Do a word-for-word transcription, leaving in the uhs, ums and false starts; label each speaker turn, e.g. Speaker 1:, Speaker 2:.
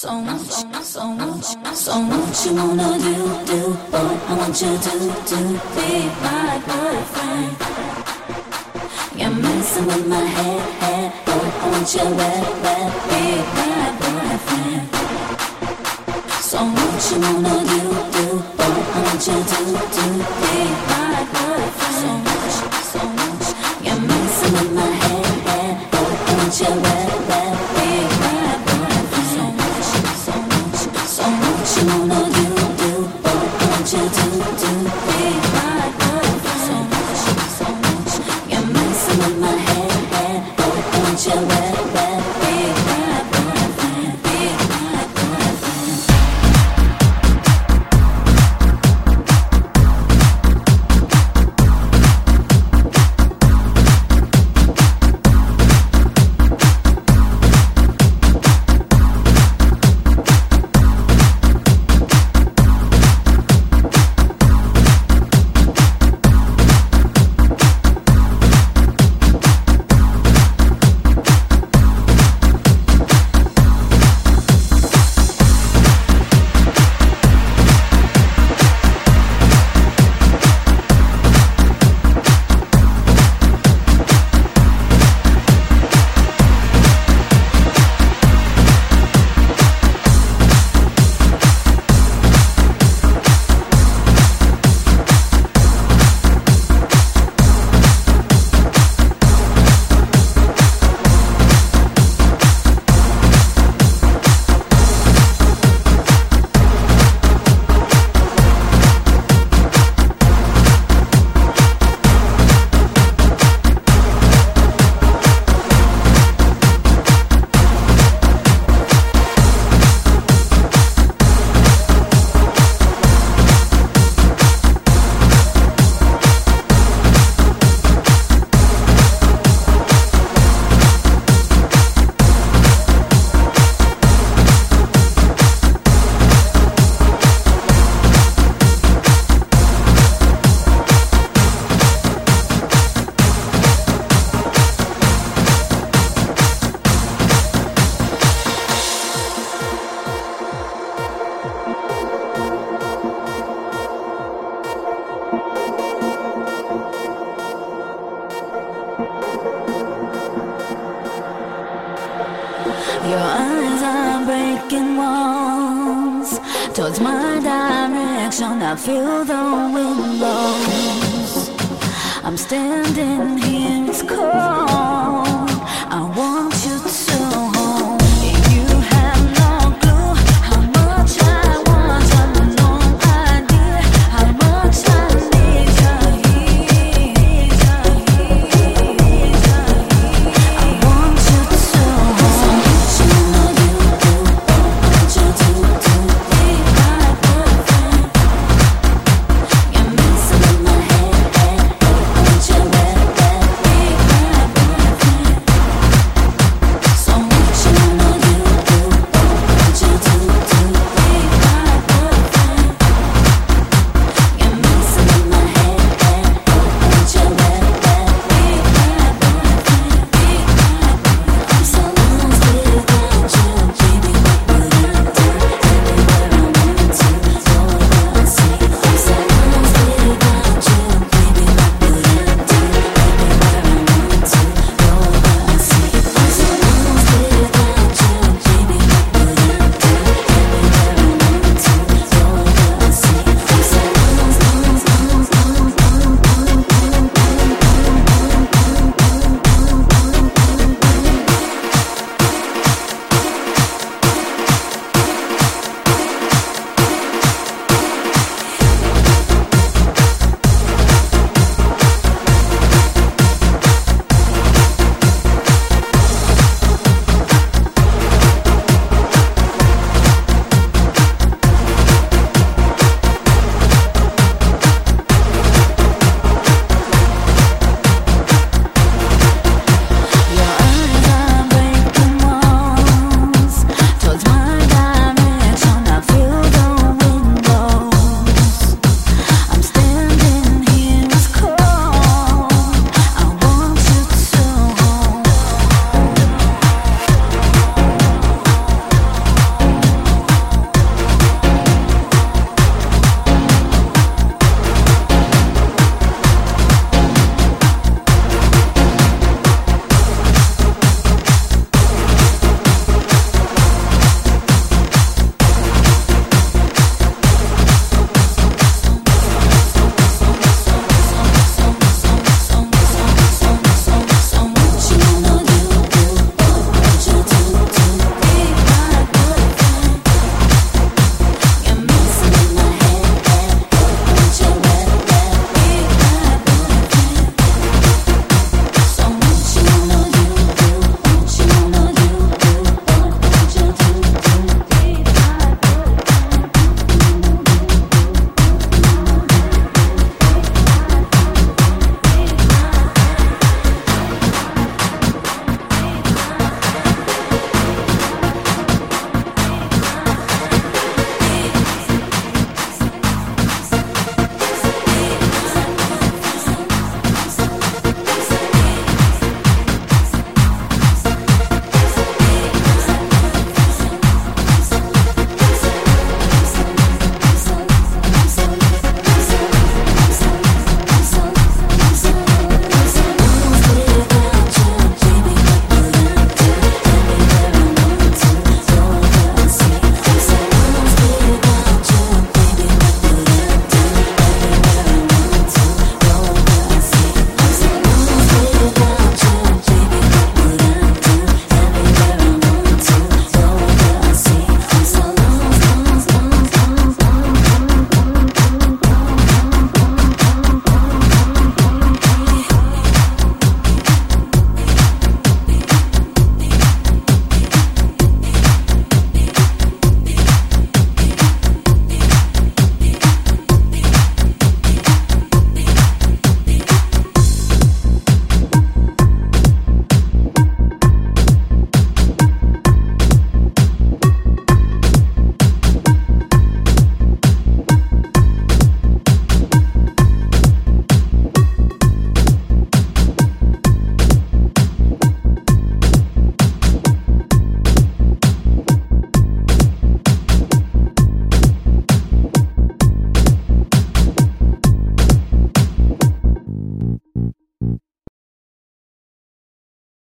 Speaker 1: So much, so much, so much you wanna do, do, boy. I want you to, to be my boyfriend. You're messing with my head, head, boy. I want you wet, wet, be my boyfriend. So much you wanna do, do, boy. I want you to, to be my boyfriend. So much, so much, you're messing with my head, head, boy. I want you wet, wet, be my boyfriend. So much, so much, so much you wanna do, do, boy. I want you to, to be my boyfriend. So much, so much, you're messing with my head, head, boy. I want you wet, wet, be my boyfriend, be my boyfriend. Your eyes are breaking walls towards my direction. I feel the wind blows. I'm standing here, it's